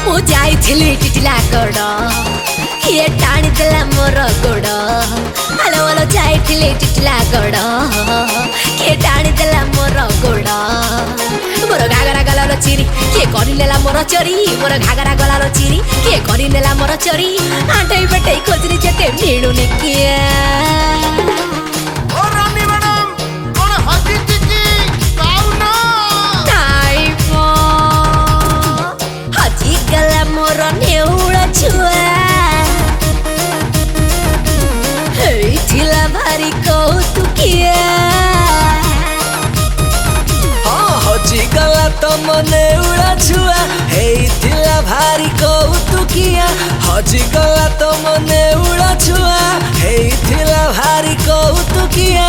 मु जाइथिली टिटिला गड़ किए टाणी देला मोर गोड़ आलो आलो जाइथिली टिटिला गड़ किए टाणी देला मोर गोड़ मोर घागरा गलार चिरी किए करी नेला मोर चोरी मोर घागरा गलार चिरी किए करी नेला मोर चोरी आंठई पेटई खोजरी जेते मिलुनी किए भारी कौतुकिया हजिगला तम नेउड़ा छुआ हेइथिला भारी कौतुकिया हजिगला तम नेउड़ा छुआ हेइथिला भारी कौतुकिया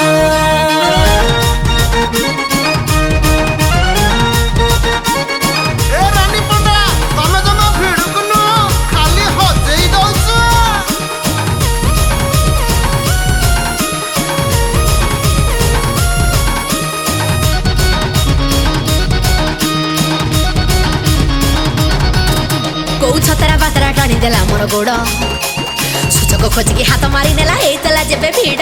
छतरा बातरा टाणी देला मोर गोड़ सूचक खोजिकी हाथ मारी नेला हेतला जेबे भिड़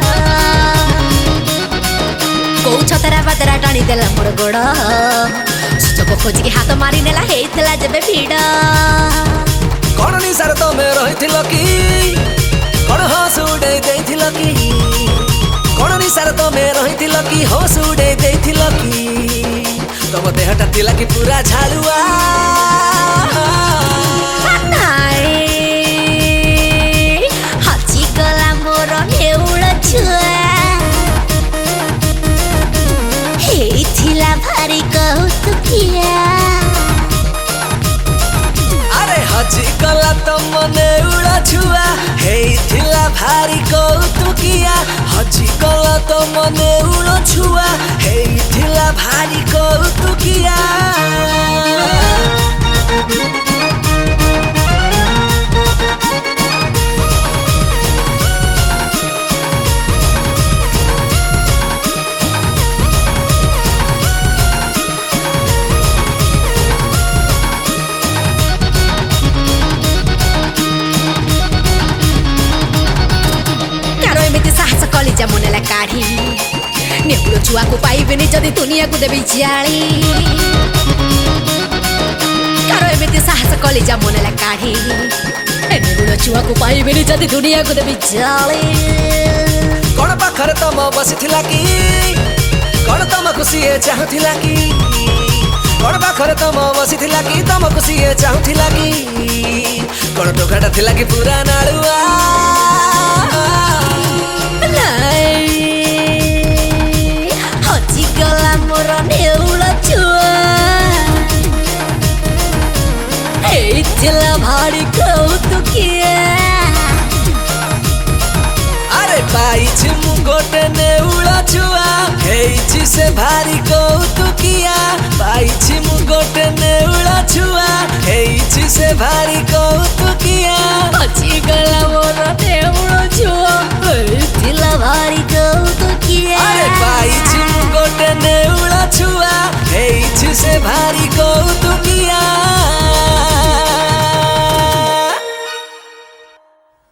कौ छतरा बातरा टाणी देला मोर गोड़ सूचक खोजिकी हाथ मारी नेला हेतला जेबे भिड़ कौन निसार तमे रहिथिल की कौन हस उड़े देथिल की कौन निसार तमे रहिथिल की हस उड़े देथिल की तम देहटा तिला की पूरा झालुआ भारी कौतुकिया अरे हजिगला तम नेउड़ा छुआ हेइथिला भारी कौतुकिया हजिगला तम नेउड़ा छुआ हेइथिला भारी कौतुकिया कलिजा मुनेला काढ़ी नेहुलो छुआ को पाइबेनी जदि दुनिया को देबी जाली कारो एमिति साहस कलिजा मुनेला काढ़ी नेहुलो छुआ को पाइबेनी जदि दुनिया को देबी जाली कौन पाखरे तम बसिथिला की कौन तम खुशिए चाहुथिला की कौन पाखरे तम बसिथिला की तम खुशिए चाहुथिला की कौन टोकाटा थिला की पूरा नाड़ुआ हजिगला मोर नेउड़ा छुआ हेइथिला भारी कौतुकिया अरे पाइछि मु गोटे नेउड़ा छुआ हेइछि से भारी कौतुकिया पाइछि मु गोटे नेउड़ा छुआ हेइछि से भारी कौतुकिया हजिगला मोर नेउड़ा छुआ हेइथिला भारी कौतुकिया अरे पाइछि मु गोटे नेउड़ा छुआ हेइछि से भारी कौतुकिया।